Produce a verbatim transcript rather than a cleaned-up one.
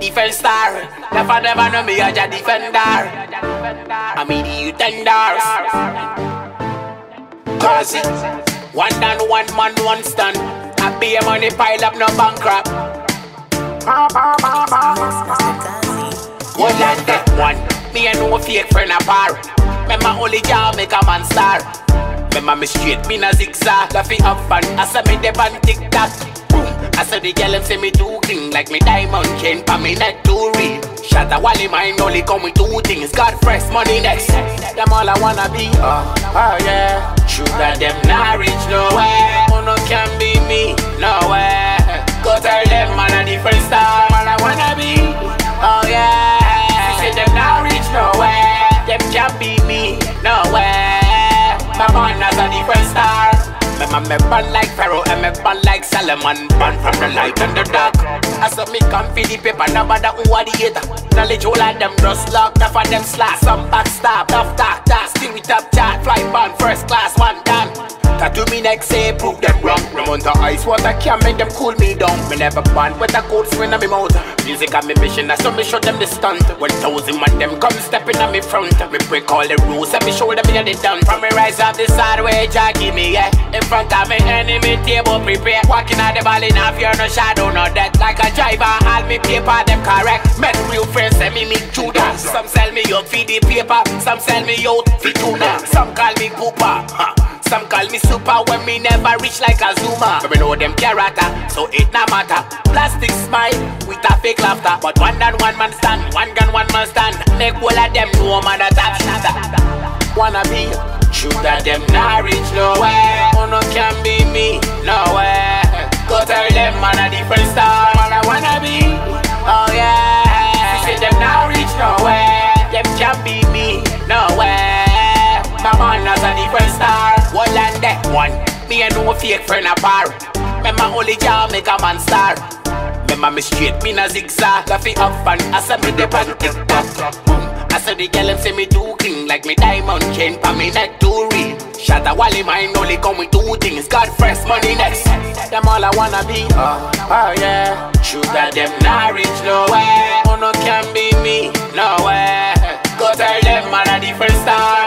defense star. Never never know me as a defender. I'm in the tenders. Cause it one down, one man, one stand. I pay money pile up, no bankrupt. One and that one. Me and no fake friend apart. Me my only job make a man star. Me my me straight, me na zigzag. Laffy up and I say me dep on TikTok. Boom. I say the girl them say me too clean, like me diamond chain pa me neck too real. Shot a wally mine only come with two things. Got fresh money next. Them all I wanna be. Oh, oh yeah. Sugar them not reach nowhere. Oh no can be me nowhere. Go tell them man a different star. Man I wanna be. Oh yeah. Say them not reach nowhere. Them can't be me nowhere. My man has a different star. Me man me born like Pharaoh and me born like Solomon. Born from the light and the dark. I saw me come for the paper, nobody who are the hater. Knowledge all of them just locked up and them slash. Some backstab, tough talk, that still with top chart. Fly born first class, one done. Tattoo me next say prove them wrong. Remount the ice water can't make them cool me down. Me never born with a cold swing on me mouth. Music on me mission, that's so me show them the stunt. One thousand man them come stepping on me front. Me break all the rules and me show them me they done. From me rise up the side way, Jah give me yeah. In front of me enemy table prepare. Walking out the ball in half year, no shadow, no death. Like a driver, all me paper them correct. Met real friends send me me Judah. Some sell me out for the paper, some sell me out for tuna. Some call me Cooper, huh. Some call me super when me never reach like a Zuma. But me know them character, so it not matter. Plastic smile with a fake laughter. But one down, one man stand, one gun, one man stand. Make all of them know man a top shatter. Wanna be, sugar them not reach nowhere. Oh no can be me nowhere. Go tell them man a different star. Man I wanna be, oh yeah. Say them not reach nowhere. Them can't be me nowhere. My man has a different star. One and that one. Me and no fake friend apart. Me my only job make a man star. Me my me straight, me na zigzag. Laffy up and I say me dep on TikTok. Boom. I say the girl them say me too clean, like me diamond chain pa me neck too real. Shot a wally mine only come with two things. Got fresh money next. Them all I wanna be. Oh, oh yeah. Sugar them not reach nowhere. Oh no can be me nowhere. Go tell them man a different star.